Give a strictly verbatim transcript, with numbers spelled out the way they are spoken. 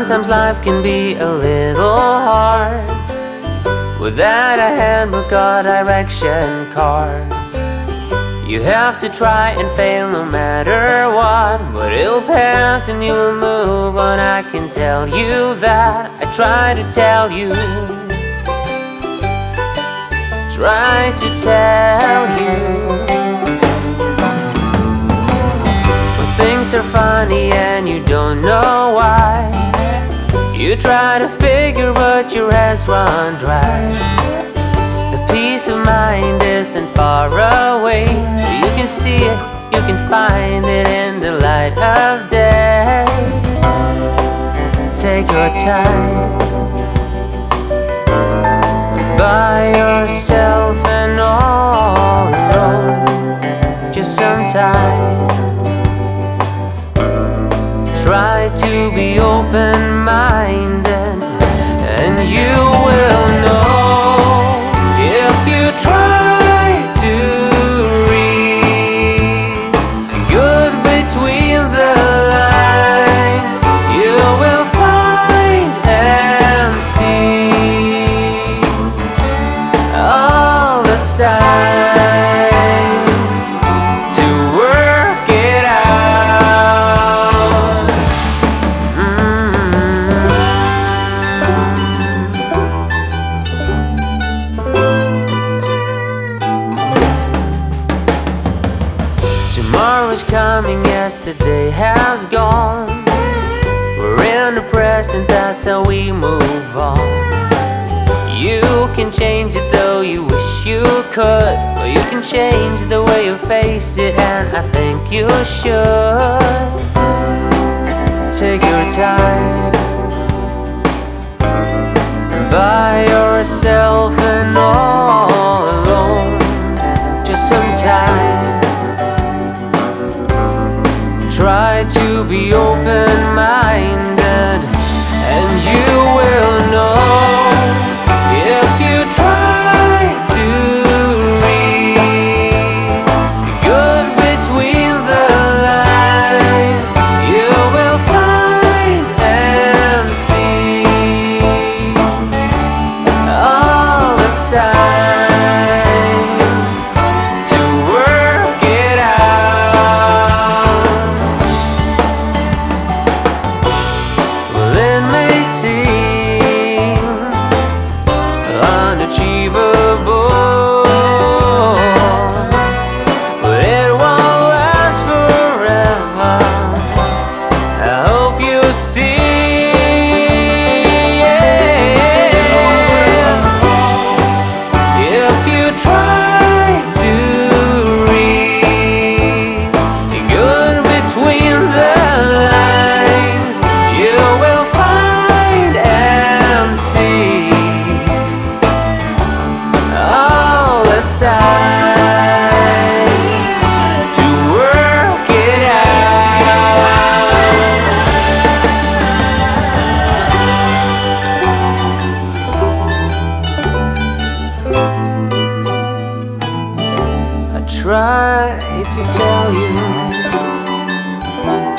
Sometimes life can be a little hard without a handbook or direction card. You have to try and fail no matter what, but it'll pass and you'll move on. I can tell you that. I try to tell you, try to tell you. When things are funny and you don't know why, you try to figure but your head's run dry. The peace of mind isn't far away. You can see it, you can find it in the light of day. Take your time, by yourself and all alone. Just some time, try to be open-minded, and you will know. If you try to read good between the lines, you will find and see all the signs to work it out. Tomorrow's coming, yesterday has gone. We're in the present, that's how we move on. You can change it though you wish you could, but you can change the way you face it, and I think you should. Take your time, by yourself and all alone. Just some time, try to be open-minded, and you will know. If you try to read good between the lines, you will find and see all the signs to work it out. Well, it may seem unachievable, but it won't last forever. I hope you see, yeah. If you try to read good between the lines, you will find and see all the signs to work it out. I try to tell you